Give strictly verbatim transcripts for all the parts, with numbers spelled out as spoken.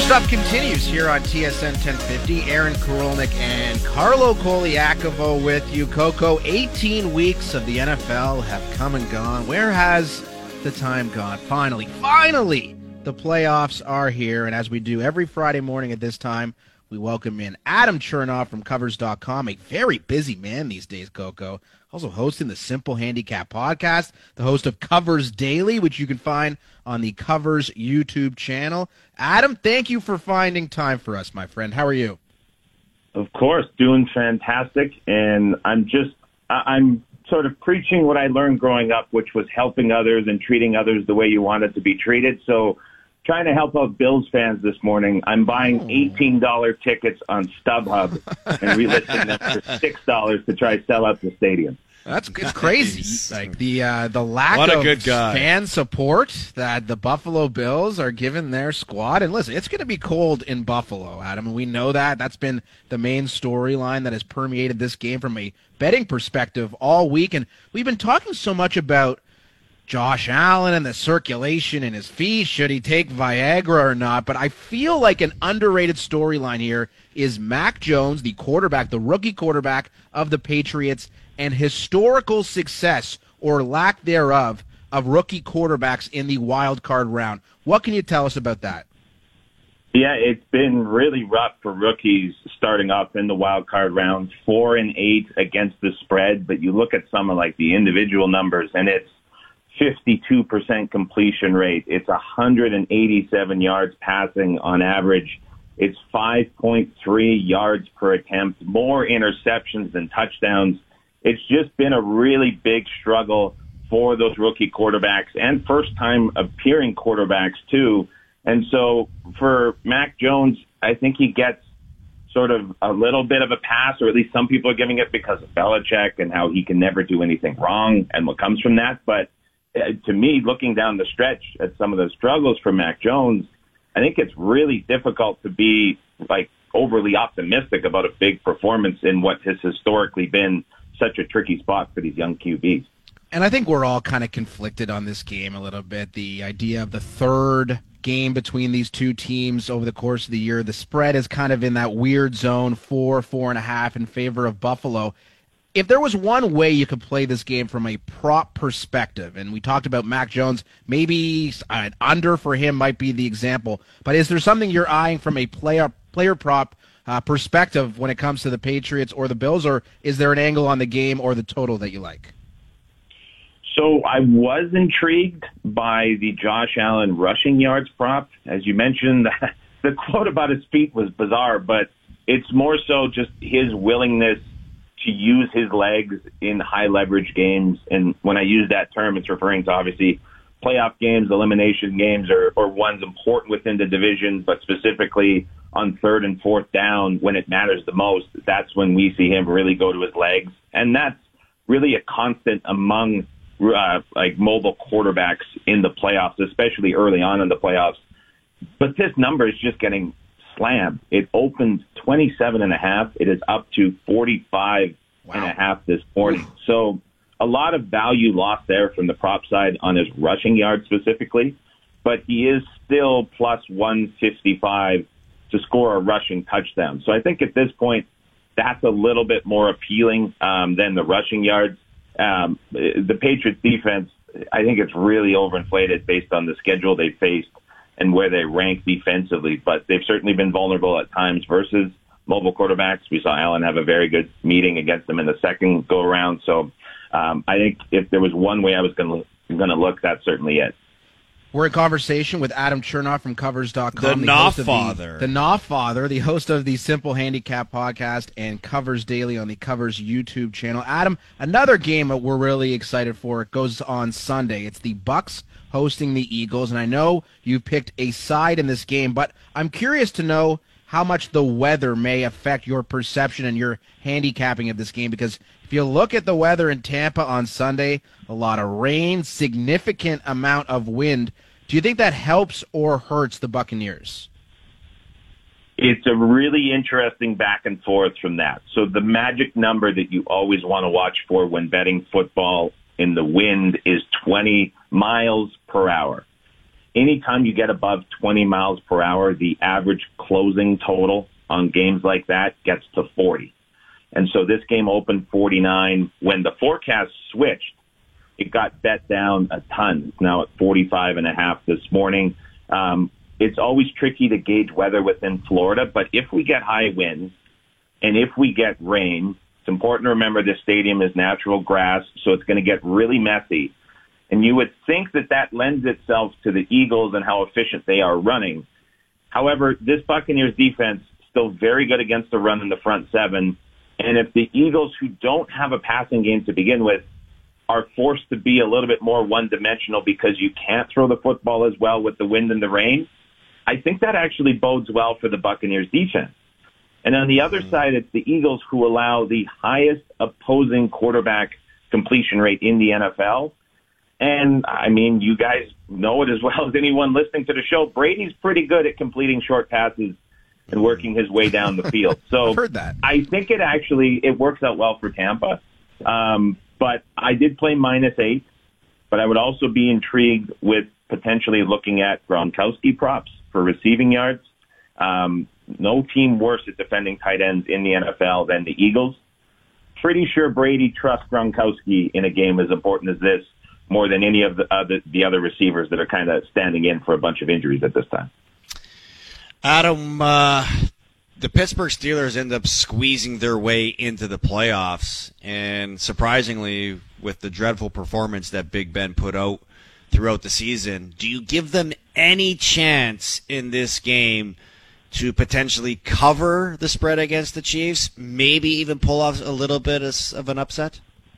Cover Stuff continues here on T S N ten fifty. Aaron Korolnik and Carlo Koliakovo with you. Coco, eighteen weeks of the N F L have come and gone. Where has the time gone? Finally, finally, the playoffs are here. And as we do every Friday morning at this time, we welcome in Adam Chernoff from Covers dot com, a very busy man these days, Coco. Also hosting the Simple Handicap podcast, the host of Covers Daily, which you can find on the Covers YouTube channel. Adam, thank you for finding time for us, my friend. How are you? Of course, doing fantastic. And I'm just, I'm sort of preaching what I learned growing up, which was helping others and treating others the way you wanted to be treated. So trying to help out Bills fans this morning, I'm buying eighteen dollars tickets on StubHub and relisting them for six dollars to try to sell out the stadium. That's it's crazy. Like the uh, the lack what a of good guy. fan support that the Buffalo Bills are giving their squad. And listen, it's going to be cold in Buffalo, Adam, and we know that. That's been the main storyline that has permeated this game from a betting perspective all week. And we've been talking so much about Josh Allen and the circulation in his feet. Should he take Viagra or not? But I feel like an underrated storyline here is Mac Jones, the quarterback, the rookie quarterback of the Patriots, and historical success or lack thereof of rookie quarterbacks in the wild card round. What can you tell us about that? Yeah, it's been really rough for rookies starting off in the wild card rounds, four and eight against the spread. But you look at some of like the individual numbers, and it's fifty-two percent completion rate. It's one hundred eighty-seven yards passing on average. It's five point three yards per attempt, more interceptions than touchdowns. It's just been a really big struggle for those rookie quarterbacks and first-time appearing quarterbacks, too. And so for Mac Jones, I think he gets sort of a little bit of a pass, or at least some people are giving it because of Belichick and how he can never do anything wrong and what comes from that. But uh, to me, looking down the stretch at some of the struggles for Mac Jones, I think it's really difficult to be like overly optimistic about a big performance in what has historically been such a tricky spot for these young Q Bs. And I think we're all kind of conflicted on this game a little bit. The idea of the third game between these two teams over the course of the year, the spread is kind of in that weird zone, four, four and a half in favor of Buffalo. If there was one way you could play this game from a prop perspective, and we talked about Mac Jones, maybe an under for him might be the example, but is there something you're eyeing from a player player prop uh, perspective when it comes to the Patriots or the Bills, or is there an angle on the game or the total that you like? So I was intrigued by the Josh Allen rushing yards prop. As you mentioned, the quote about his feet was bizarre, but it's more so just his willingness to use his legs in high leverage games. And when I use that term, it's referring to obviously playoff games, elimination games, or, or ones important within the division, but specifically on third and fourth down when it matters the most. That's when we see him really go to his legs. And that's really a constant among uh, like mobile quarterbacks in the playoffs, especially early on in the playoffs. But this number is just getting slammed. It opened twenty-seven and a half. It is up to forty-five wow. and a half this morning. So a lot of value lost there from the prop side on his rushing yards specifically, but he is still plus one fifty-five to score a rushing touchdown. So I think at this point, that's a little bit more appealing um, than the rushing yards. Um, the Patriots defense, I think it's really overinflated based on the schedule they faced and where they rank defensively, but they've certainly been vulnerable at times versus mobile quarterbacks. We saw Allen have a very good meeting against them in the second go-around. So um, I think if there was one way I was going to look, that's certainly it. We're in conversation with Adam Chernoff from Covers dot com. The Knopf-father. The, the Knopf-father, the host of the Simple Handicap podcast and Covers Daily on the Covers YouTube channel. Adam, another game that we're really excited for. It goes on Sunday. It's the Bucks hosting the Eagles, and I know you picked a side in this game, but I'm curious to know how much the weather may affect your perception and your handicapping of this game, because if you look at the weather in Tampa on Sunday, a lot of rain, significant amount of wind. Do you think that helps or hurts the Buccaneers? It's a really interesting back and forth from that. So the magic number that you always want to watch for when betting football in the wind is twenty miles per hour. anytime you get above twenty miles per hour, the average closing total on games like that gets to forty. And so this game opened forty-nine. When the forecast switched, it got bet down a ton. It's now at forty-five and a half this morning. Um, it's always tricky to gauge weather within Florida, but if we get high winds and if we get rain, it's important to remember this stadium is natural grass, so it's going to get really messy. And you would think that that lends itself to the Eagles and how efficient they are running. However, this Buccaneers defense is still very good against the run in the front seven. And if the Eagles, who don't have a passing game to begin with, are forced to be a little bit more one-dimensional because you can't throw the football as well with the wind and the rain, I think that actually bodes well for the Buccaneers defense. And on the other side, it's the Eagles who allow the highest opposing quarterback completion rate in the N F L. And, I mean, you guys know it as well as anyone listening to the show. Brady's pretty good at completing short passes and working his way down the field. So I've heard that. I think it actually it works out well for Tampa. Um, but I did play minus eight, but I would also be intrigued with potentially looking at Gronkowski props for receiving yards. Um, no team worse at defending tight ends in the N F L than the Eagles. Pretty sure Brady trusts Gronkowski in a game as important as this more than any of the, uh, the, the other receivers that are kind of standing in for a bunch of injuries at this time. Adam, uh, the Pittsburgh Steelers end up squeezing their way into the playoffs, and surprisingly, with the dreadful performance that Big Ben put out throughout the season, do you give them any chance in this game to potentially cover the spread against the Chiefs, maybe even pull off a little bit of an upset?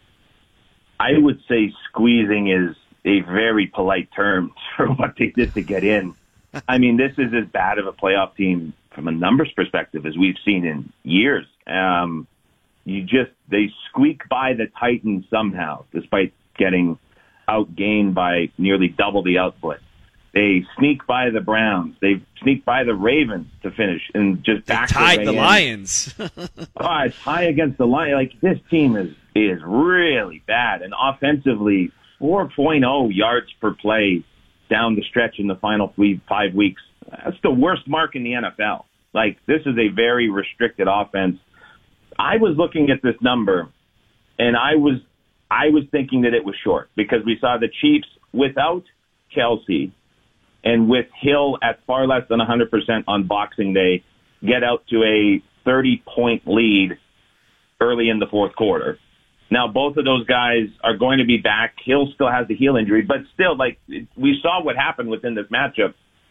I would say squeezing is a very polite term for what they did to get in. I mean, this is as bad of a playoff team from a numbers perspective as we've seen in years. Um, you just, they squeak by the Titans somehow, despite getting outgained by nearly double the output. They sneak by the Browns. They sneak by the Ravens to finish and just they back tied the in. Lions. Oh, it's high against the Lions. Like, this team is, is really bad. And offensively, four point oh yards per play down the stretch in the final three, five weeks. That's the worst mark in the N F L. Like, this is a very restricted offense. I was looking at this number, and I was I was thinking that it was short because we saw the Chiefs without Kelsey and with Hill at far less than one hundred percent on Boxing Day get out to a thirty-point lead early in the fourth quarter. Now, both of those guys are going to be back. Hill still has the heel injury, but still, like, we saw what happened within this matchup.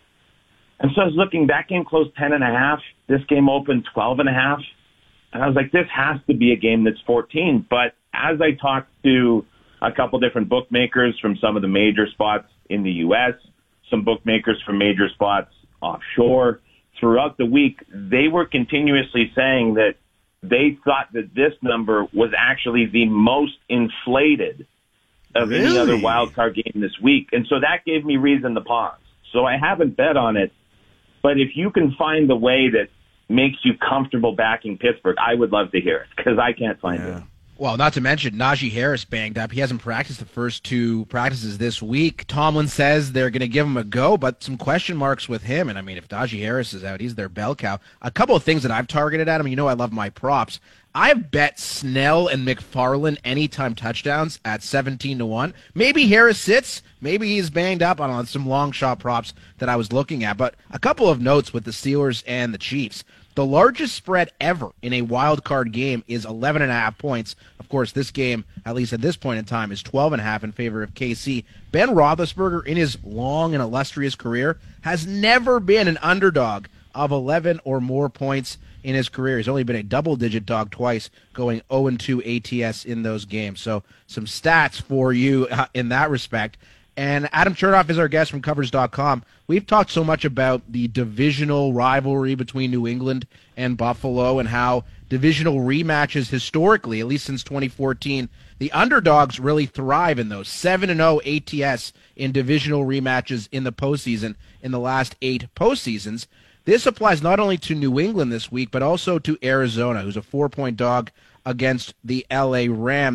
And so I was looking, that game closed ten and a half. This game opened twelve and a half. And I was like, this has to be a game that's fourteen. But as I talked to a couple different bookmakers from some of the major spots in the U S, some bookmakers from major spots offshore, throughout the week, they were continuously saying that they thought that this number was actually the most inflated of Really? any other wild card game this week. And so that gave me reason to pause. So I haven't bet on it. But if you can find the way that makes you comfortable backing Pittsburgh, I would love to hear it because I can't find Yeah. it. Well, not to mention Najee Harris banged up. He hasn't practiced the first two practices this week. Tomlin says they're going to give him a go, but some question marks with him. And, I mean, if Najee Harris is out, he's their bell cow. A couple of things that I've targeted at him. You know I love my props. I've bet Snell and McFarland anytime touchdowns at seventeen to one. Maybe Harris sits. Maybe he's banged up on some long shot props that I was looking at. But a couple of notes with the Steelers and the Chiefs. The largest spread ever in a wild card game is eleven and a half points. Of course, this game, at least at this point in time, is twelve and a half in favor of K C. Ben Roethlisberger, in his long and illustrious career, has never been an underdog of eleven or more points in his career. He's only been a double-digit dog twice, going oh and two A T S in those games. So some stats for you uh, in that respect. And Adam Chernoff is our guest from Covers dot com. We've talked so much about the divisional rivalry between New England and Buffalo and how divisional rematches historically, at least since twenty fourteen, the underdogs really thrive in those. seven and oh A T S in divisional rematches in the postseason in the last eight postseasons. This applies not only to New England this week, but also to Arizona, who's a four-point dog against the L A Rams.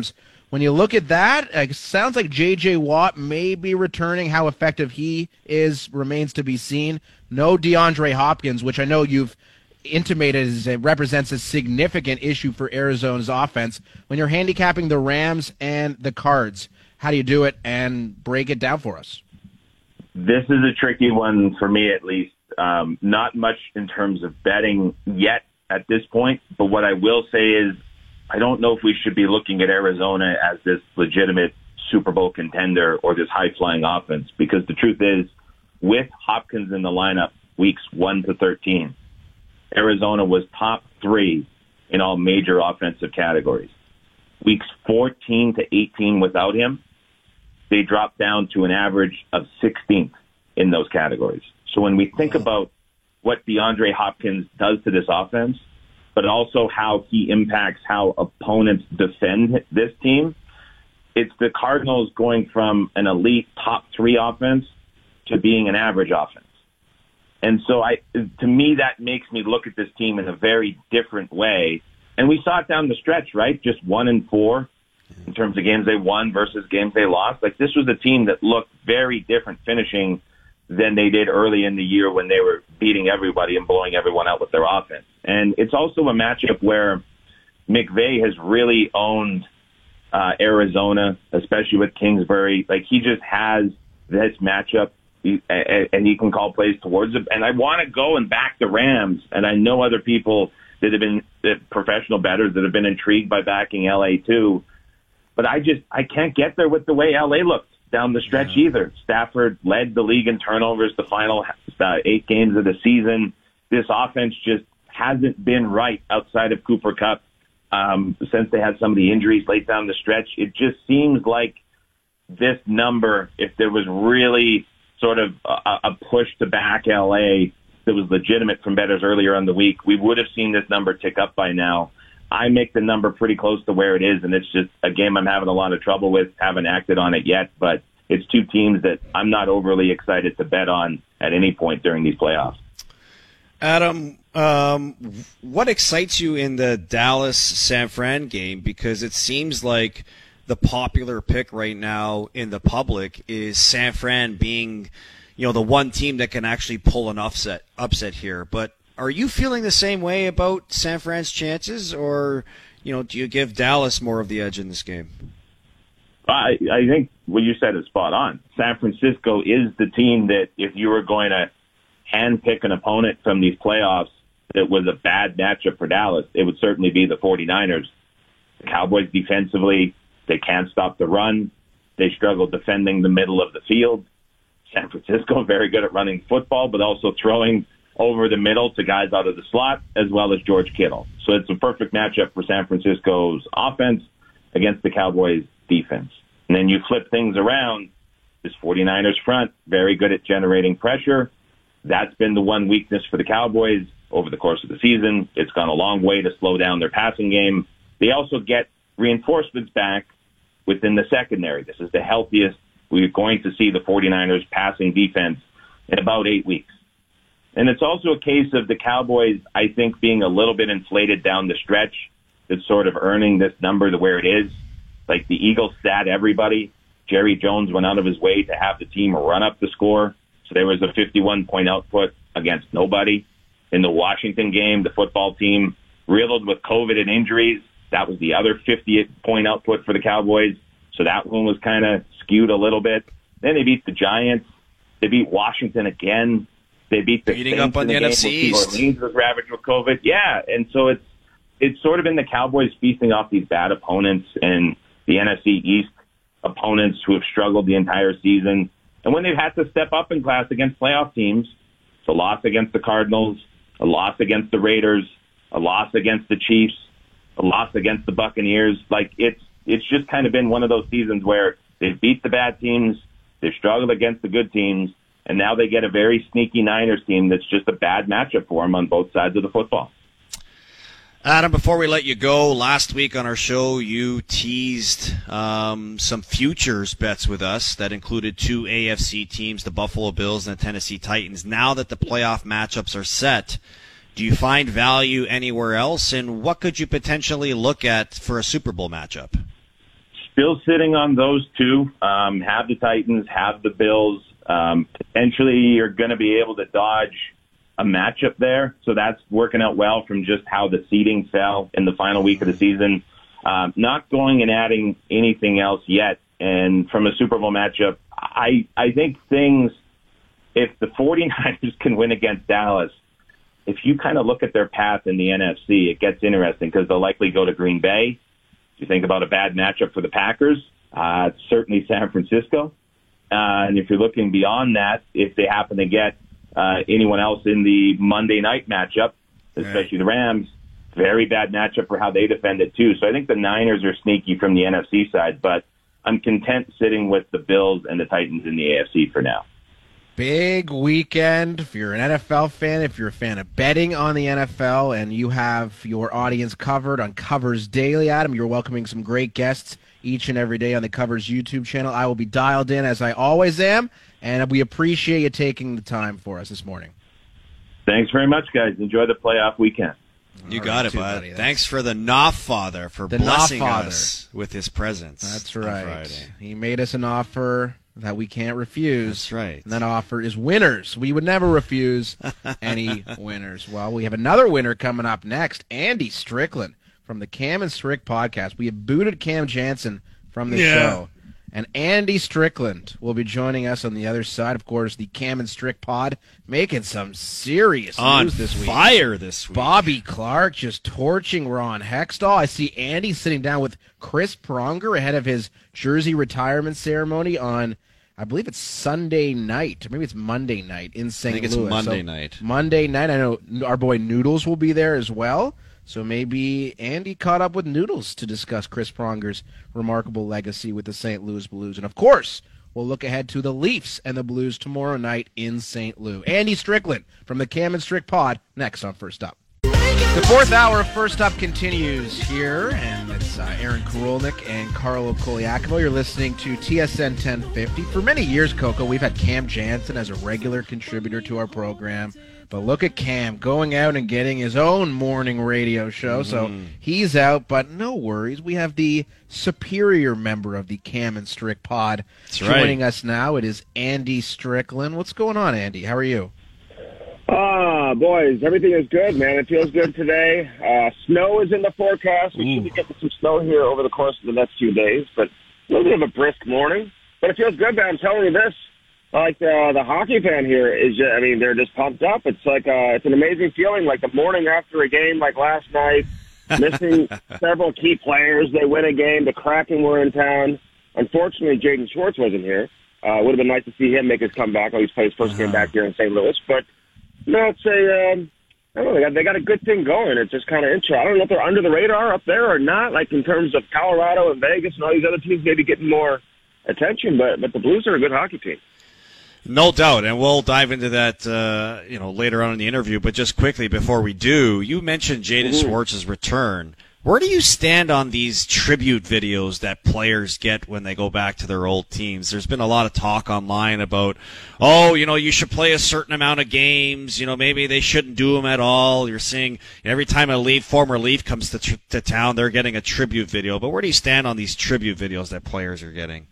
when you look at that, it sounds like J J. Watt may be returning. How effective he is remains to be seen. No DeAndre Hopkins, which I know you've intimated is, it represents a significant issue for Arizona's offense. When you're handicapping the Rams and the Cards, how do you do it and break it down for us? This is a tricky one for me, at least. Um, not much in terms of betting yet at this point, but what I will say is I don't know if we should be looking at Arizona as this legitimate Super Bowl contender or this high-flying offense, because the truth is, with Hopkins in the lineup weeks one to thirteen, Arizona was top three in all major offensive categories. Weeks fourteen to eighteen without him, they dropped down to an average of sixteenth in those categories. So when we think about what DeAndre Hopkins does to this offense, but also how he impacts how opponents defend this team, it's the Cardinals going from an elite top three offense to being an average offense. And so I, to me, that makes me look at this team in a very different way. And we saw it down the stretch, right? Just one and four in terms of games they won versus games they lost. Like, this was a team that looked very different finishing than they did early in the year when they were beating everybody and blowing everyone out with their offense. And it's also a matchup where McVay has really owned uh, Arizona, especially with Kingsbury. Like, he just has this matchup, he, and he can call plays towards it. And I want to go and back the Rams, and I know other people that have been that professional bettors that have been intrigued by backing L A too. But I just, I can't get there with the way L A looked down the stretch yeah. either. Stafford led the league in turnovers the final uh, eight games of the season. This offense just hasn't been right outside of Cooper Kupp um, since they had some of the injuries late down the stretch. It just seems like this number, if there was really sort of a, a push to back L A that was legitimate from bettors earlier in the week, we would have seen this number tick up by now. I make the number pretty close to where it is, and it's just a game I'm having a lot of trouble with. Haven't acted on it yet, but it's two teams that I'm not overly excited to bet on at any point during these playoffs. Adam, um, what excites you in the Dallas-San Fran game? Because it seems like the popular pick right now in the public is San Fran being, you know, the one team that can actually pull an upset upset here. But are you feeling the same way about San Fran's chances, or, you know, do you give Dallas more of the edge in this game? I, I think what you said is spot on. San Francisco is the team that if you were going to handpick an opponent from these playoffs that was a bad matchup for Dallas, it would certainly be the 49ers. The Cowboys defensively, they can't stop the run. They struggle defending the middle of the field. San Francisco, very good at running football, but also throwing over the middle to guys out of the slot, as well as George Kittle. So it's a perfect matchup for San Francisco's offense against the Cowboys' defense. And then you flip things around. This 49ers front, very good at generating pressure. That's been the one weakness for the Cowboys over the course of the season. It's gone a long way to slow down their passing game. They also get reinforcements back within the secondary. This is the healthiest we're going to see the 49ers passing defense in about eight weeks. And it's also a case of the Cowboys, I think, being a little bit inflated down the stretch that's sort of earning this number to where it is. Like, the Eagles sat everybody. Jerry Jones went out of his way to have the team run up the score. So there was a fifty-one point output against nobody. In the Washington game, the football team riddled with COVID and injuries. That was the other fifty point output for the Cowboys. So that one was kind of skewed a little bit. Then they beat the Giants. They beat Washington again. They beat the Beating Saints up on the in N F C New East. Orleans was ravaged with COVID. Yeah, and so it's it's sort of been the Cowboys feasting off these bad opponents and the N F C East opponents who have struggled the entire season. And when they've had to step up in class against playoff teams, it's a loss against the Cardinals, a loss against the Raiders, a loss against the Chiefs, a loss against the Buccaneers. Like, it's it's just kind of been one of those seasons where they've beat the bad teams, they've struggled against the good teams, and now they get a very sneaky Niners team that's just a bad matchup for them on both sides of the football. Adam, before we let you go, last week on our show you teased um, some futures bets with us that included two A F C teams, the Buffalo Bills and the Tennessee Titans. Now that the playoff matchups are set, do you find value anywhere else, and what could you potentially look at for a Super Bowl matchup? Still sitting on those two. Um, have the Titans, have the Bills. Um, potentially you're going to be able to dodge a matchup there. So that's working out well from just how the seeding fell in the final week of the season. Um, not going and adding anything else yet. And from a Super Bowl matchup, I, I think things, if the 49ers can win against Dallas, if you kind of look at their path in the N F C, it gets interesting because they'll likely go to Green Bay. If you think about a bad matchup for the Packers, uh, it's certainly San Francisco. Uh, and if you're looking beyond that, if they happen to get uh, anyone else in the Monday night matchup, especially the Rams, very bad matchup for how they defend it too. So I think the Niners are sneaky from the N F C side, but I'm content sitting with the Bills and the Titans in the A F C for now. Big weekend. If you're an N F L fan, if you're a fan of betting on the N F L, and you have your audience covered on Covers Daily, Adam, you're welcoming some great guests each and every day on the Covers YouTube channel. I will be dialed in, as I always am, and we appreciate you taking the time for us this morning. Thanks very much, guys. Enjoy the playoff weekend. You All got right, it, too, bud. buddy. Thanks for the Knopf Father for The blessing Knopf us with his presence. That's on right. Friday. He made us an offer that we can't refuse. That's right. And that offer is winners. We would never refuse any winners. Well, we have another winner coming up next, Andy Strickland from the Cam and Strick podcast. We have booted Cam Jansen from the Yeah. show. And Andy Strickland will be joining us on the other side. Of course, the Cam and Strick pod making some serious On news this week. fire this week. Bobby Clark just torching Ron Hextall. I see Andy sitting down with Chris Pronger ahead of his jersey retirement ceremony on, I believe it's Sunday night, or maybe it's Monday night in Saint I think Louis. it's Monday So, night. Monday night. I know our boy Noodles will be there as well. So maybe Andy caught up with Noodles to discuss Chris Pronger's remarkable legacy with the Saint Louis Blues. And, of course, we'll look ahead to the Leafs and the Blues tomorrow night in Saint Louis. Andy Strickland from the Cam and Strick pod next on First Up. The fourth hour of First Up continues here, and it's uh, Aaron Karolnik and Carlo Koliakovo. You're listening to T S N ten fifty. For many years, Coco, we've had Cam Jansen as a regular contributor to our program. But look at Cam going out and getting his own morning radio show. Mm-hmm. So he's out, but no worries. We have the superior member of the Cam and Strick pod That's joining right. us now. It is Andy Strickland. What's going on, Andy? How are you? Ah, boys, everything is good, man. It feels good today. Uh, snow is in the forecast. We Ooh. should be getting some snow here over the course of the next few days, but a little bit of a brisk morning. But it feels good, man. I'm telling you this. Like uh, the hockey fan here is, just, I mean, they're just pumped up. It's like uh, it's an amazing feeling. Like the morning after a game, like last night, missing several key players. They win a game. The Kraken were in town. Unfortunately, Jaden Schwartz wasn't here. Uh, would have been nice to see him make his comeback. At least play his first game back here in Saint Louis. But no, it's a um, I don't know. They got, they got a good thing going. It's just kind of interesting. I don't know if they're under the radar up there or not. Like in terms of Colorado and Vegas and all these other teams, maybe getting more attention. But but the Blues are a good hockey team. No doubt, and we'll dive into that, uh, you know, later on in the interview. But just quickly before we do, you mentioned Jaden Mm-hmm. Schwartz's return. Where do you stand on these tribute videos that players get when they go back to their old teams? There's been a lot of talk online about, oh, you know, you should play a certain amount of games. You know, maybe they shouldn't do them at all. You're seeing every time a Leaf, former Leaf comes to, tr- to town, they're getting a tribute video. But where do you stand on these tribute videos that players are getting?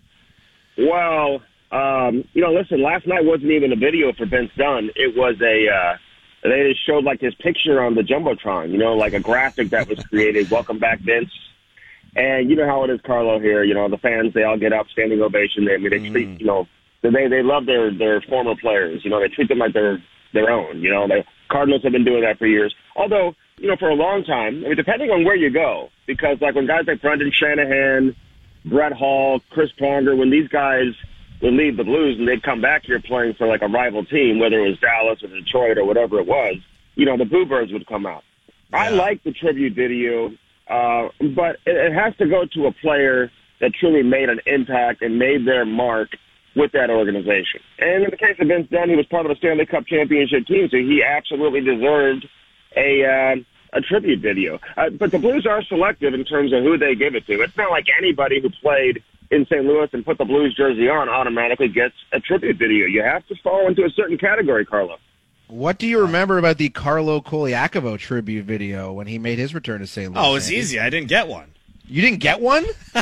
Well, um, you know, listen, last night wasn't even a video for Vince Dunn. It was a, uh, they just showed like his picture on the Jumbotron, you know, like a graphic that was created. Welcome back, Vince. And you know how it is, Carlo, here. You know, the fans, they all get up, standing ovation. They, I mean, they Mm. treat, you know, they, they love their, their former players. You know, they treat them like they're their own. You know, the Cardinals have been doing that for years. Although, you know, for a long time, I mean, depending on where you go, because like when guys like Brendan Shanahan, Brett Hall, Chris Pronger, when these guys would leave the Blues and they'd come back here playing for like a rival team, whether it was Dallas or Detroit or whatever it was, you know, the Boo Birds would come out. I like the tribute video, uh, but it, it has to go to a player that truly made an impact and made their mark with that organization. And in the case of Vince Dunn, he was part of a Stanley Cup championship team, so he absolutely deserved a uh, a tribute video. Uh, but the Blues are selective in terms of who they give it to. It's not like anybody who played in Saint Louis and put the Blues jersey on automatically gets a tribute video. You have to fall into a certain category, Carlo. What do you remember about the Carlo Koliakovo tribute video when he made his return to Saint Louis? Oh, it's Andy? easy. I didn't get one. You didn't get one?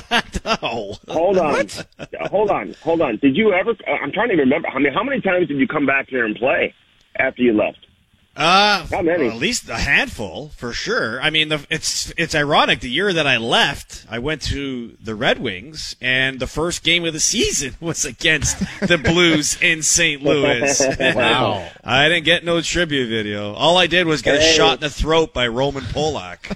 No. Hold on. Hold on. Hold on. Did you ever? I'm trying to remember. I mean, how many times did you come back here and play after you left? Uh, How many? well, at least a handful, for sure. I mean, the, it's it's ironic. The year that I left, I went to the Red Wings, and the first game of the season was against the Blues in Saint Louis. Wow. I didn't get no tribute video. All I did was get Hey. a shot in the throat by Roman Polak.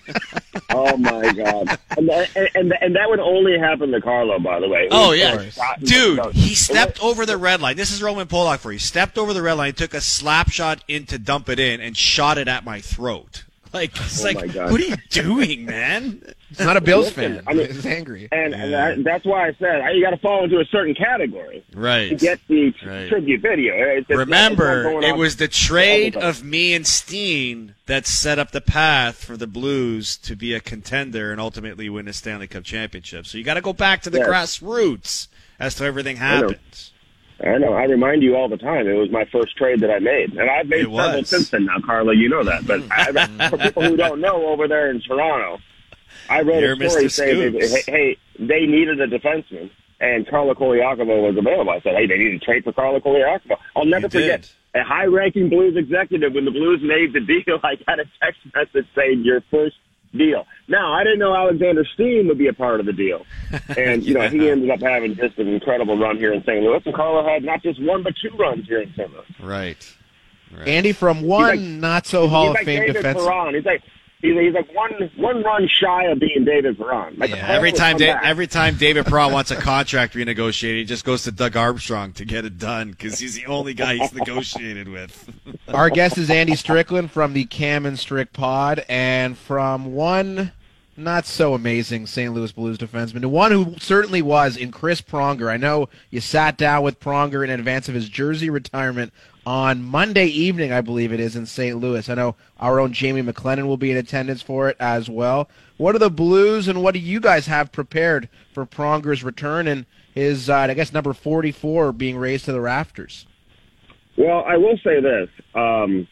Oh my God! And, and and and that would only happen to Carlo, by the way. Oh, It was yeah. like shot- Dude, no, he it stepped was- over the red line. This is Roman Polak for you. He stepped over the red line, took a slap shot in to dump it in, and shot it at my throat. Like, it's Oh, like, my God. what are you doing, man? He's not a Bills Listen, fan. I mean- He's angry. And, and Yeah. that, that's why I said you got to fall into a certain category Right. to get the Right. tribute video. It's- it's not- it's Remember, not going it on- was the trade everybody. of me and Steen that set up the path for the Blues to be a contender and ultimately win a Stanley Cup championship. So you got to go back to the Yes. grassroots as to everything I know. happens. I know. I remind you all the time. It was my first trade that I made, and I've made It several was. since then. Now, Carla, you know that. But I, for people who don't know, over there in Toronto, I wrote You're a story Mister saying, that, Scoops. hey, hey, they needed a defenseman, and Carla Koliakovo was available. I said, hey, they need to trade for Carla Koliakovo. I'll never You forget. did. A high-ranking Blues executive, when the Blues made the deal, I got a text message saying, your first deal. Now, I didn't know Alexander Steen would be a part of the deal. And, you know, he Yeah. ended up having just an incredible run here in Saint Louis. And Carlo had not just one, but two runs here in Saint Louis. Right. right. Andy, from one like- not so Hall he's of like Fame David defense. Perron. He's like, he's, he's like one one run shy of being David Perron. Like, Yeah, the every Perron time, would da- come back. every time David Perron wants a contract renegotiated, he just goes to Doug Armstrong to get it done because he's the only guy he's negotiated with. Our guest is Andy Strickland from the Cam and Strick pod, and from one not so amazing Saint Louis Blues defenseman to one who certainly was in Chris Pronger. I know you sat down with Pronger in advance of his jersey retirement on Monday evening, I believe it is, in Saint Louis. I know our own Jamie McLennan will be in attendance for it as well. What are the Blues and what do you guys have prepared for Pronger's return and his, uh, I guess, number forty-four being raised to the rafters? Well, I will say this. Um,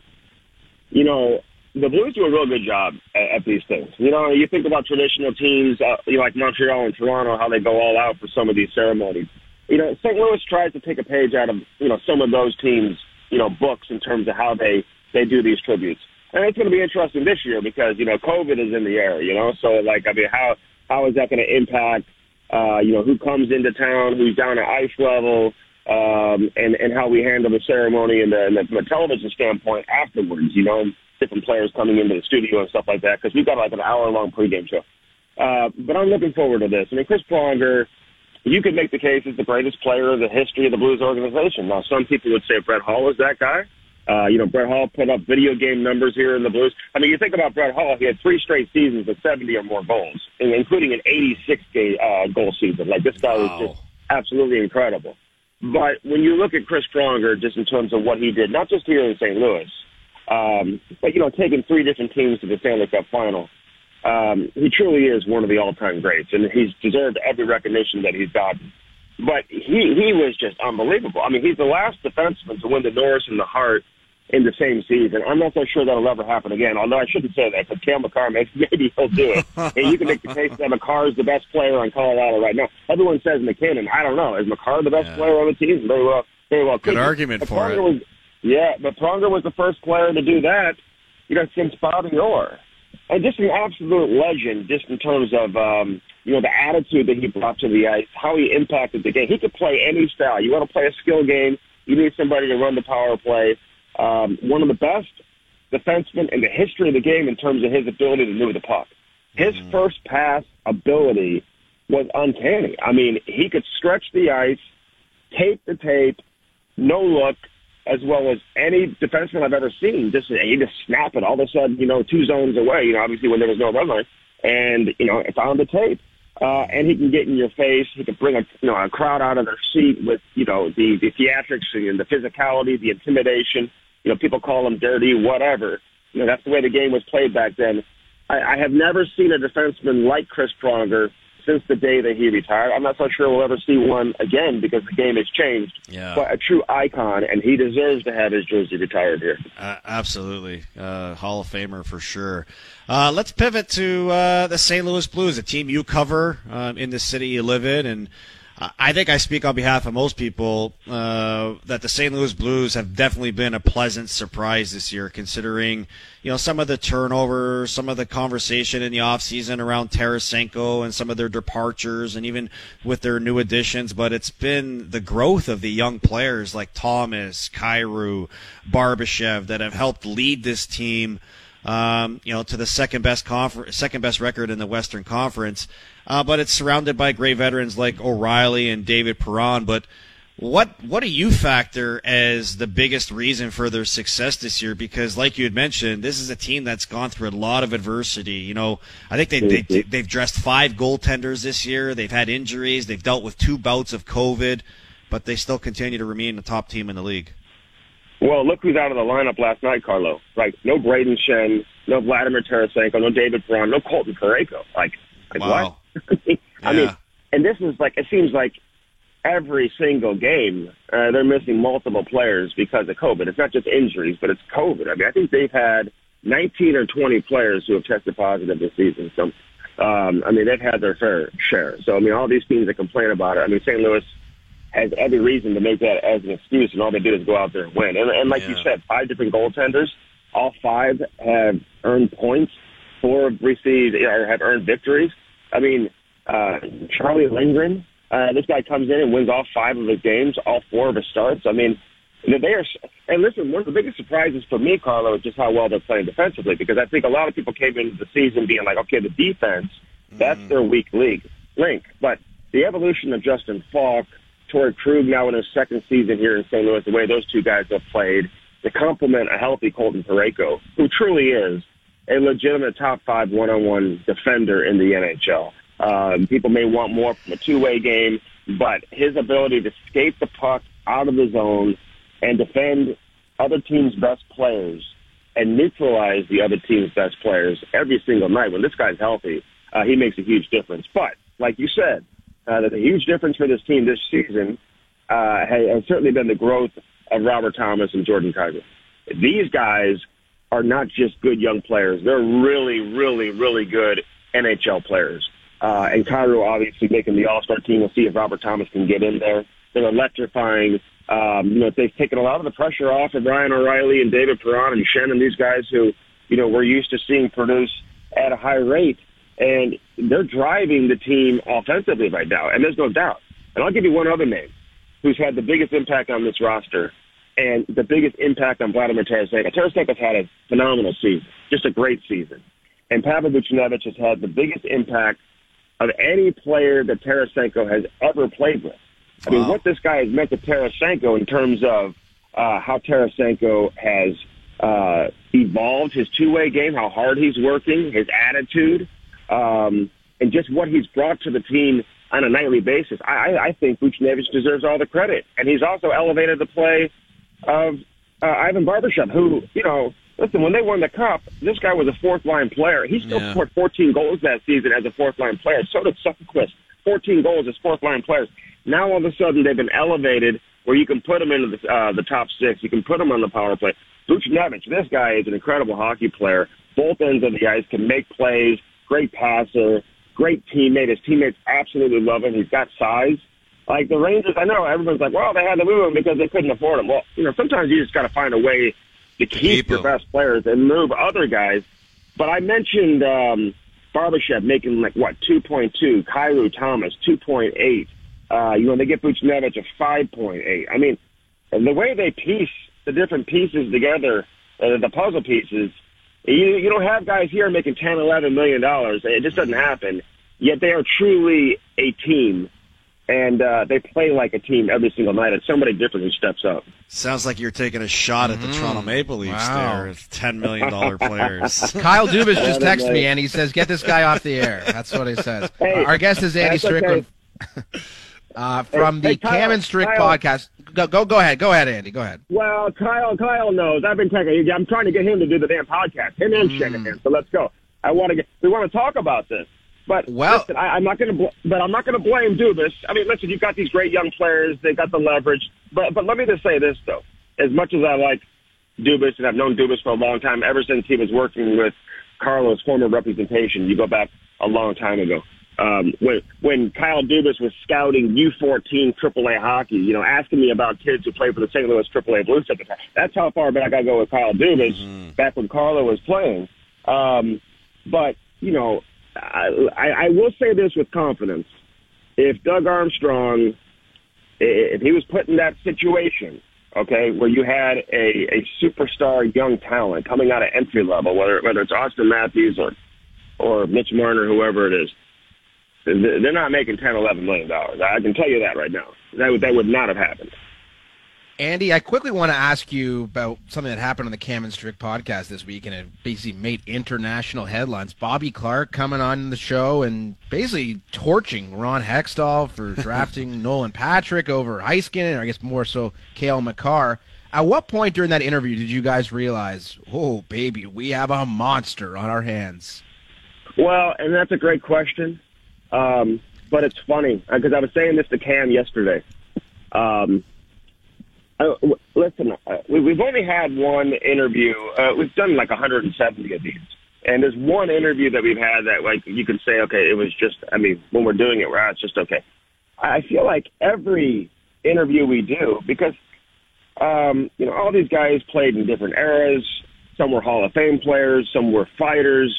you know, the Blues do a real good job at, at these things. You know, you think about traditional teams uh, you know, like Montreal and Toronto, how they go all out for some of these ceremonies. You know, Saint Louis tries to take a page out of, you know, some of those teams, you know, books in terms of how they, they do these tributes. And it's going to be interesting this year because, you know, COVID is in the air, you know. So, like, I mean, how how is that going to impact, uh, you know, who comes into town, who's down at ice level, um, and, and how we handle the ceremony and, the, and the, from a television standpoint afterwards, you know, different players coming into the studio and stuff like that, because we've got like an hour-long pregame show. Uh, but I'm looking forward to this. I mean, Chris Pronger, you could make the case as the greatest player in the history of the Blues organization. Now, some people would say Brett Hall is that guy. Uh, you know, Brett Hall put up video game numbers here in the Blues. I mean, you think about Brett Hall, he had three straight seasons with seventy or more goals, including an eighty-six uh, goal season. Like, this guy Wow. was just absolutely incredible. But when you look at Chris Pronger, just in terms of what he did, not just here in Saint Louis, um, but, you know, taking three different teams to the Stanley Cup final, um, he truly is one of the all-time greats, and he's deserved every recognition that he's gotten. But he, he was just unbelievable. I mean, he's the last defenseman to win the Norris and the Hart in the same season. I'm not so sure that'll ever happen again, although I shouldn't say that, because Cale Makar, maybe, maybe he'll do it. And you can make the case that Makar is the best player on Colorado right now. Everyone says McKinnon. I don't know. Is Makar the best Yeah. player on the team? Very well. Very well. Good could be. argument But for Pronger it. Was, yeah, but Pronger was the first player to do that, you know, since Bobby Orr. And just an absolute legend, just in terms of, um, you know, the attitude that he brought to the ice, how he impacted the game. He could play any style. You want to play a skill game, you need somebody to run the power play. Um, one of the best defensemen in the history of the game in terms of his ability to move the puck. His mm-hmm. first pass ability was uncanny. I mean, he could stretch the ice, tape the tape, no look, as well as any defenseman I've ever seen. Just he just snap it all of a sudden, you know, two zones away. You know, obviously when there was no run line, and you know it's on the tape. Uh, and he can get in your face. He can bring a you know a crowd out of their seat with you know the the theatrics and the physicality, the intimidation. You know, people call him dirty, whatever. You know, that's the way the game was played back then. I, I have never seen a defenseman like Chris Pronger since the day that he retired. I'm not so sure we'll ever see one again because the game has changed. Yeah. But a true icon, and he deserves to have his jersey retired here. Uh, absolutely. Uh, Hall of Famer for sure. Uh, let's pivot to uh, the Saint Louis Blues, a team you cover um, in the city you live in. And I think I speak on behalf of most people uh, that the Saint Louis Blues have definitely been a pleasant surprise this year, considering you know some of the turnover, some of the conversation in the offseason around Tarasenko and some of their departures, and even with their new additions. But it's been the growth of the young players like Thomas, Kyrou, Barbashev that have helped lead this team, um, you know, to the second best confer- second best record in the Western Conference. Uh, but it's surrounded by great veterans like O'Reilly and David Perron. But what what do you factor as the biggest reason for their success this year? Because, like you had mentioned, this is a team that's gone through a lot of adversity. You know, I think they, they they've dressed five goaltenders this year. They've had injuries. They've dealt with two bouts of COVID, but they still continue to remain the top team in the league. Well, look who's out of the lineup last night, Carlo. Like, no Braden Shen, no Vladimir Tarasenko, no David Perron, no Colton Parayko. Like, like wow. what? I yeah. mean, and this is like, it seems like every single game uh, they're missing multiple players because of COVID. It's not just injuries, but it's COVID. I mean, I think they've had nineteen or twenty players who have tested positive this season. So, um, I mean, they've had their fair share. So, I mean, all these teams that complain about it, I mean, Saint Louis has every reason to make that as an excuse, and all they do is go out there and win. And, and like yeah. you said, five different goaltenders, all five have earned points, four have received or have earned victories. I mean, uh, Charlie Lindgren, uh, this guy comes in and wins all five of his games, all four of his starts. I mean, they are. And listen, one of the biggest surprises for me, Carlo, is just how well they're playing defensively. Because I think a lot of people came into the season being like, okay, the defense, that's mm. their weak league link. But the evolution of Justin Falk, Torrey Krug now in his second season here in Saint Louis, the way those two guys have played, to complement a healthy Colton Parayko, who truly is a legitimate top five one-on-one defender in the N H L. Um, people may want more from a two-way game, but his ability to skate the puck out of the zone and defend other teams' best players and neutralize the other team's best players every single night, when this guy's healthy, uh, he makes a huge difference. But, like you said, uh, the huge difference for this team this season uh, has, has certainly been the growth of Robert Thomas and Jordan Kyrou. These guys are not just good young players. They're really, really, really good N H L players. Uh, and Kyrou obviously making the All-Star team. We'll see if Robert Thomas can get in there. They're electrifying. Um, you know, they've taken a lot of the pressure off of Ryan O'Reilly and David Perron and Shen and these guys who, you know, we're used to seeing produce at a high rate. And they're driving the team offensively right now, and there's no doubt. And I'll give you one other name who's had the biggest impact on this roster and the biggest impact on Vladimir Tarasenko. Tarasenko's had a phenomenal season, just a great season. And Pavel Buchnevich has had the biggest impact of any player that Tarasenko has ever played with. I mean, wow. what this guy has meant to Tarasenko in terms of uh, how Tarasenko has uh, evolved his two-way game, how hard he's working, his attitude, um, and just what he's brought to the team on a nightly basis. I, I think Buchnevich deserves all the credit. And he's also elevated the play of uh, Ivan Barbashev, who, you know, listen, when they won the Cup, this guy was a fourth-line player. He still Yeah. scored fourteen goals that season as a fourth-line player. So did Sutcliffe, fourteen goals as fourth-line players. Now, all of a sudden, they've been elevated where you can put them into the, uh, the top six. You can put them on the power play. Buchnevich, this guy is an incredible hockey player. Both ends of the ice, can make plays, great passer, great teammate. His teammates absolutely love him. He's got size. Like the Rangers, I know everyone's like, well, they had to move him because they couldn't afford him. Well, you know, sometimes you just got to find a way to keep, keep your them. best players and move other guys. But I mentioned um, Barbashev making like, what, two point two, Kyrou Thomas, two point eight. Uh, you know, they get Buchnevich a five point eight. I mean, the way they piece the different pieces together, uh, the puzzle pieces, you, you don't have guys here making ten, eleven million dollars. It just doesn't happen. Yet they are truly a team. And uh, they play like a team every single night. It's somebody different who steps up. Sounds like you're taking a shot at the Mm, Toronto Maple Leafs wow. there. ten million dollars players. Kyle Dubas just texted me and he says, "Get this guy off the air." That's what he says. Hey, Our guest is Andy that's okay. Strickland uh, from Hey, the hey, Kyle, Cam and Strick Kyle. podcast. Go, go, go ahead. Go ahead, Andy. Go ahead. Well, Kyle, Kyle knows. I've been taking. I'm trying to get him to do the damn podcast. Him and Mm. Shanahan. So let's go. I want to get. We want to talk about this. But well, listen, I, I'm not going to, bl- but I'm not going to blame Dubas. I mean, listen, you've got these great young players; they got the leverage. But but let me just say this though: as much as I like Dubas, and I've known Dubas for a long time, ever since he was working with Carlo's former representation, you go back a long time ago. Um, when when Kyle Dubas was scouting U fourteen triple A hockey, you know, asking me about kids who played for the Saint Louis triple A Blues at the time. That's how far back I go with Kyle Dubas, mm-hmm. back when Carlo was playing. Um, but you know. I, I will say this with confidence. If Doug Armstrong, if he was put in that situation, okay, where you had a, a superstar young talent coming out of entry level, whether whether it's Austin Matthews or or Mitch Marner, whoever it is, they're not making ten, eleven million dollars. I can tell you that right now. That would, that would not have happened. Andy, I quickly want to ask you about something that happened on the Cam and Strick podcast this week, and it basically made international headlines. Bobby Clarke coming on the show and basically torching Ron Hextall for drafting Nolan Patrick over Heiskanen, or I guess more so Cale Makar. At what point during that interview did you guys realize, oh, baby, we have a monster on our hands? Well, and that's a great question, um, but it's funny, because I was saying this to Cam yesterday. Um Uh, listen, uh, we, we've only had one interview. Uh, we've done like one hundred seventy of these. And there's one interview that we've had that, like, you can say, okay, it was just, I mean, when we're doing it, we're, it's just okay. I feel like every interview we do, because, um, you know, all these guys played in different eras. Some were Hall of Fame players. Some were fighters.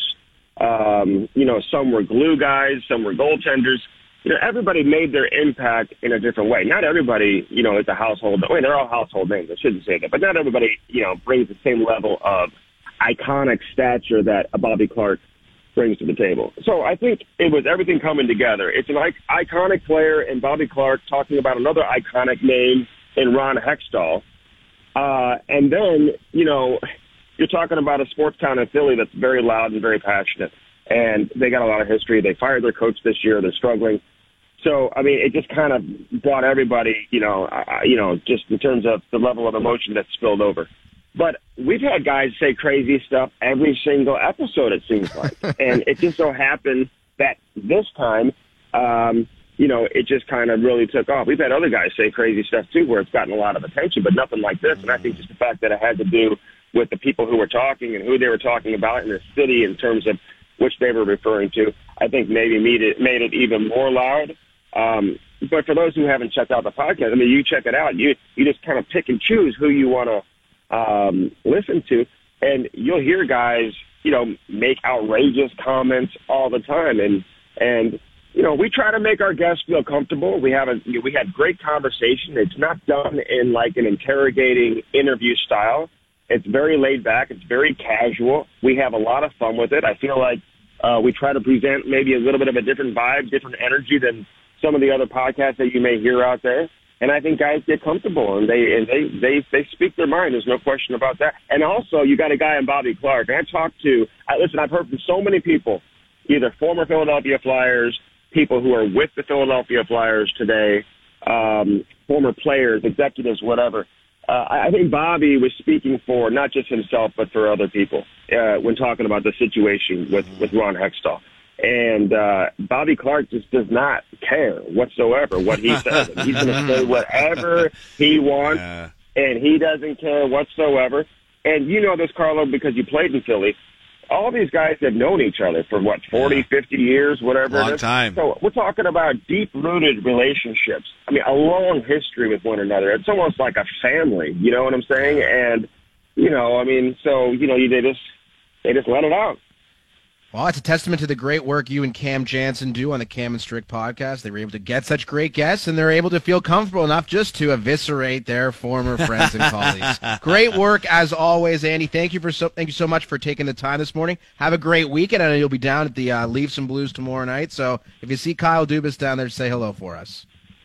Um, you know, some were glue guys. Some were goaltenders. You know, everybody made their impact in a different way. Not everybody, you know, is a household. I mean, they're all household names. I shouldn't say that. But not everybody, you know, brings the same level of iconic stature that a Bobby Clarke brings to the table. So I think it was everything coming together. It's an iconic player in Bobby Clarke talking about another iconic name in Ron Hextall. Uh, and then, you know, you're talking about a sports town in Philly that's very loud and very passionate. And they got a lot of history. They fired their coach this year. They're struggling. So, I mean, it just kind of brought everybody, you know, uh, you know, just in terms of the level of emotion that spilled over. But we've had guys say crazy stuff every single episode, it seems like. And it just so happened that this time, um, you know, it just kind of really took off. We've had other guys say crazy stuff, too, where it's gotten a lot of attention, but nothing like this. And I think just the fact that it had to do with the people who were talking and who they were talking about in the city in terms of which they were referring to, I think maybe made it, made it even more loud. Um, but for those who haven't checked out the podcast, I mean, you check it out. You you just kind of pick and choose who you want to um, listen to, and you'll hear guys, you know, make outrageous comments all the time. And and you know, we try to make our guests feel comfortable. We have a we had great conversation. It's not done in like an interrogating interview style. It's very laid back. It's very casual. We have a lot of fun with it. I feel like uh, we try to present maybe a little bit of a different vibe, different energy than some of the other podcasts that you may hear out there. And I think guys get comfortable and they and they, they, they speak their mind. There's no question about that. And also, you got a guy in Bobby Clarke. And I talked to, I, listen, I've heard from so many people, either former Philadelphia Flyers, people who are with the Philadelphia Flyers today, um, former players, executives, whatever. Uh, I think Bobby was speaking for not just himself, but for other people uh, when talking about the situation with, with Ron Hextall. And uh, Bobby Clarke just does not care whatsoever what he says. He's going to say whatever he wants, yeah. and he doesn't care whatsoever. And you know this, Carlo, because you played in Philly. All these guys have known each other for, what, forty, yeah. fifty years, whatever long it is. time. So we're talking about deep-rooted relationships. I mean, a long history with one another. It's almost like a family, you know what I'm saying? And, you know, I mean, so, you know, they just, they just let it out. Well, it's a testament to the great work you and Cam Jansen do on the Cam and Strick podcast. They were able to get such great guests, and they're able to feel comfortable enough just to eviscerate their former friends and colleagues. Great work as always, Andy. Thank you for so thank you so much for taking the time this morning. Have a great weekend. I know you'll be down at the uh, Leafs and Blues tomorrow night. So if you see Kyle Dubas down there, say hello for us.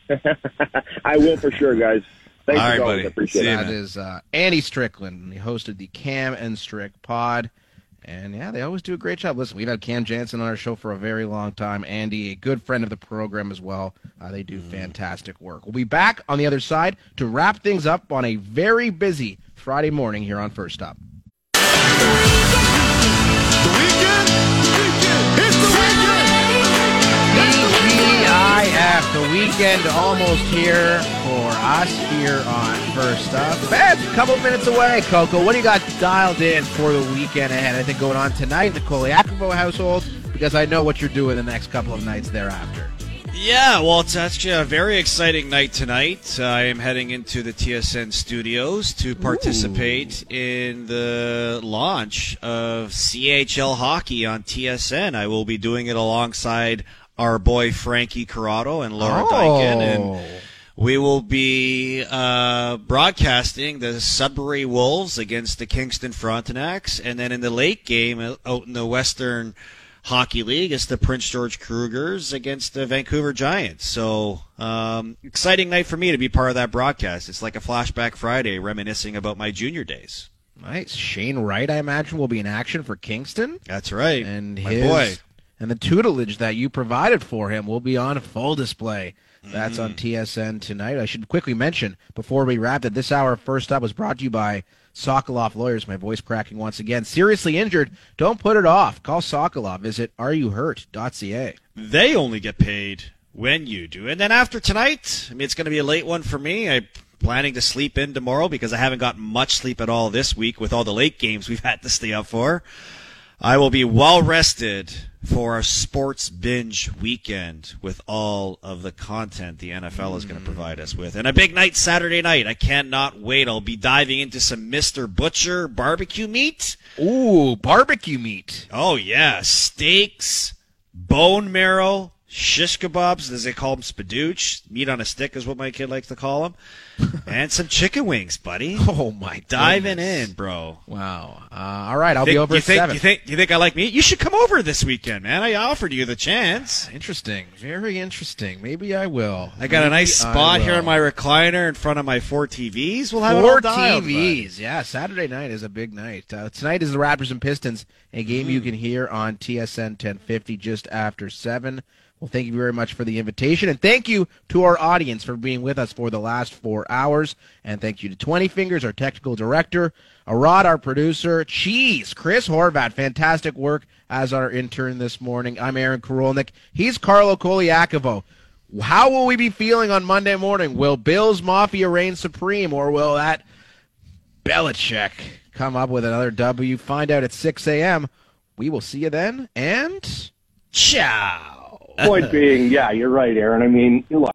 I will for sure, guys. Thanks All for right, going. buddy. I appreciate See it. That is uh, Andy Strickland. He hosted the Cam and Strick pod. And, yeah, they always do a great job. Listen, we've had Cam Jansen on our show for a very long time. Andy, a good friend of the program as well. Uh, they do fantastic work. We'll be back on the other side to wrap things up on a very busy Friday morning here on First Up. The weekend? It's the weekend! I F, the weekend almost here for us here on First Up. It's a couple minutes away, Coco. What do you got dialed in for the weekend ahead? Anything going on tonight in the Koliakovo household? Because I know what you're doing the next couple of nights thereafter. Yeah, well, it's actually a very exciting night tonight. I am heading into the T S N studios to participate Ooh. in the launch of C H L hockey on T S N. I will be doing it alongside our boy Frankie Corrado and Laura oh. Dyken, and we will be uh, broadcasting the Sudbury Wolves against the Kingston Frontenacs, and then in the late game out in the Western Hockey League, it's the Prince George Cougars against the Vancouver Giants. So, um, exciting night for me to be part of that broadcast. It's like a flashback Friday, reminiscing about my junior days. Nice. Shane Wright, I imagine, will be in action for Kingston. That's right. And my his, boy. And the tutelage that you provided for him will be on full display. That's mm. on T S N tonight. I should quickly mention, before we wrap, that this hour First Up was brought to you by Sokoloff Lawyers. My voice cracking once again. Seriously injured? Don't put it off. Call Sokoloff. Visit are you hurt dot c a. They only get paid when you do. And then after tonight, I mean, it's going to be a late one for me. I'm planning to sleep in tomorrow because I haven't gotten much sleep at all this week with all the late games we've had to stay up for. I will be well rested for a sports binge weekend with all of the content the N F L is going to provide us with. And a big night Saturday night. I cannot wait. I'll be diving into some Mister Butcher barbecue meat. Ooh, barbecue meat. Oh, yeah. Steaks, bone marrow, shish kebabs, as they call them, spadooch. Meat on a stick is what my kid likes to call them. And some chicken wings, buddy. Oh, my God. Diving in, bro. Wow. Uh, all right, I'll think, be over you at think, seven. You think, you think I like meat? You should come over this weekend, man. I offered you the chance. Interesting. Very interesting. Maybe I will. I got Maybe a nice spot here will. in my recliner in front of my four T Vs. We'll have Four it all dialed, T Vs. buddy. Yeah, Saturday night is a big night. Uh, tonight is the Raptors and Pistons, a game mm. you can hear on T S N ten fifty just after seven. Well, thank you very much for the invitation, and thank you to our audience for being with us for the last four hours. And thank you to twenty Fingers, our technical director, Arad, our producer, Cheese, Chris Horvat, fantastic work as our intern this morning. I'm Aaron Karolnik. He's Carlo Koliakovo. How will we be feeling on Monday morning? Will Bills Mafia reign supreme, or will that Belichick come up with another W? Find out at six a.m. We will see you then, and ciao. Point being, yeah, you're right, Aaron. I mean, look,